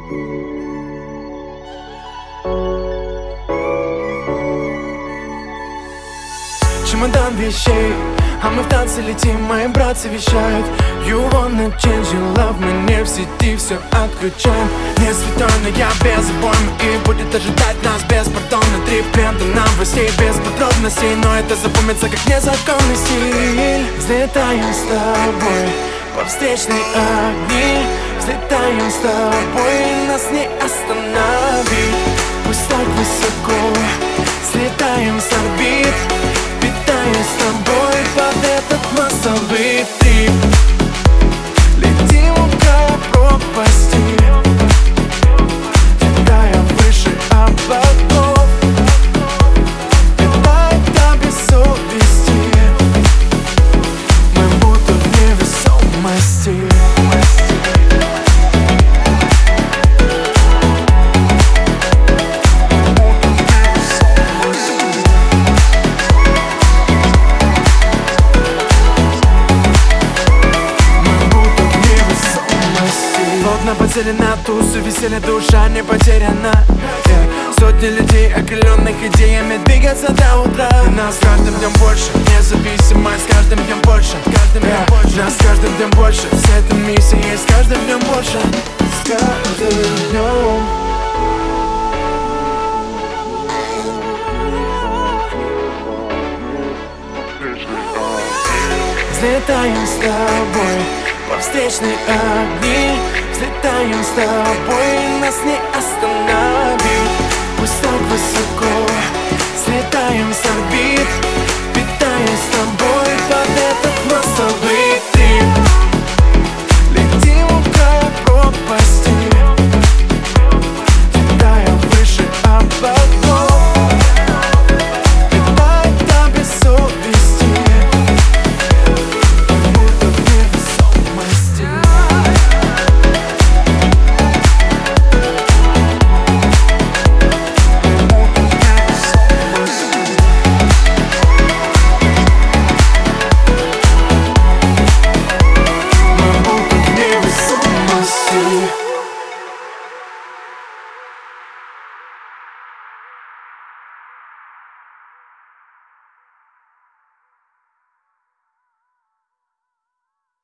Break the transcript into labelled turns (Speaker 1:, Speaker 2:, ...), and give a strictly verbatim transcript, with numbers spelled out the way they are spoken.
Speaker 1: Чемодан вещей, а мы в танце летим, мои братцы вещают. You wanna change your love, мы не в сети, все отключаем. Не святой, но я без обоймы, и будет ожидать нас беспардонно. Три пленты новостей без подробностей, но это запомнится как незаконный стиль. Взлетаем с тобой по встречной огни, взлетаем с тобой, нас не остановить. Пусть так высоко, слетаем с орбит, питаясь с тобой под этот массовый трип. Летим у края пропасти, летая выше облаков, летает до без совести, мы будто в невесомости. Плотно подсели на тусу, веселье, душа не потеряна. yeah. Сотни людей, окрыленных идеями, двигаться до утра. И нас с каждым днем больше, независимость с каждым днем больше, каждым днем yeah. больше. Нас с каждым днем больше, с этой миссией с каждым днем больше, с каждым днем. Взлетаем с тобой по встречной огни, взлетаем с тобой, нас не остановить. Пусть так высоко, слетаем с орбит,